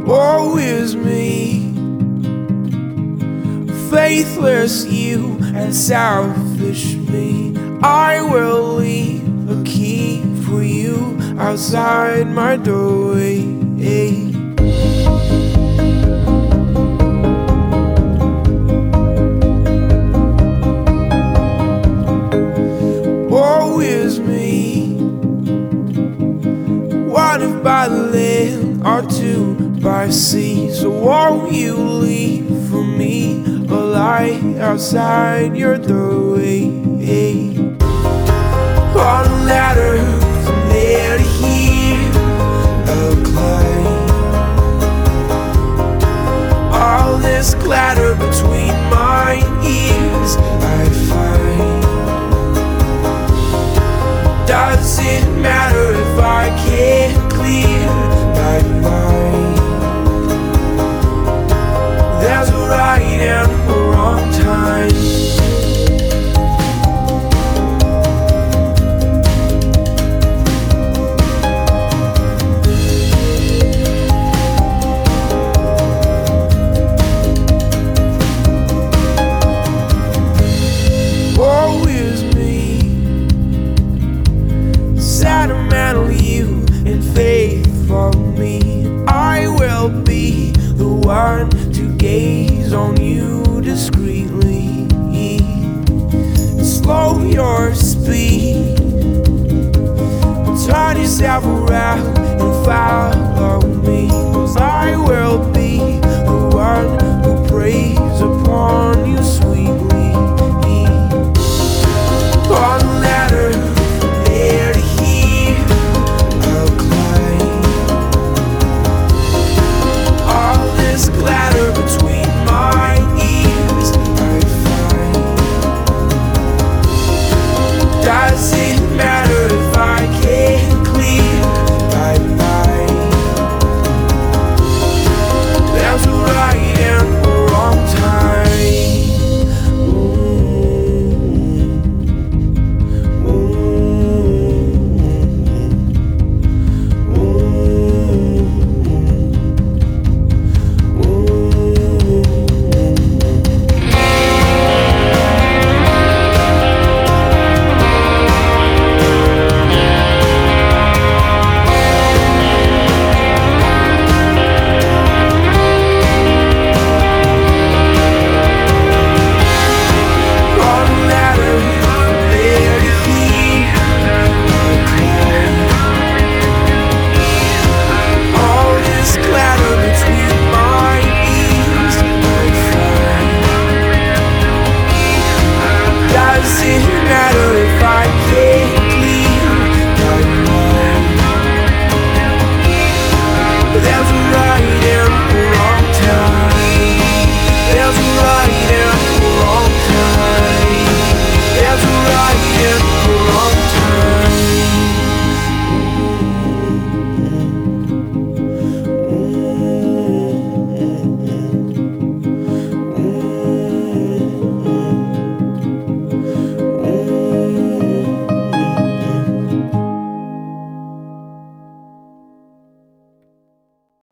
Woe is me, faithless you and selfish me. I will leave a key for you outside my doorway. Woe is me, one if by land or two by sea. So won't you leave for me a light outside your doorway? On a ladder from there to here, a climb. All this clatter between my ears I find. Does it matter if I can't clear my mind? There's a right and a wrong time. Woe is me, sentimental you and faithful me. I will be the one to gaze on you discreetly. Slow your speed, turn yourself around and follow me, 'cause I will be the one who preys upon you sweetly. On a ladder from there to here, I'll climb. All this clatter between my ears I find. Does it matter if I can't clear my mind? There's a right and a wrong time. Does it matter if I can't clear my mind? There's a right and a wrong time. There's a right and a wrong time. There's a right and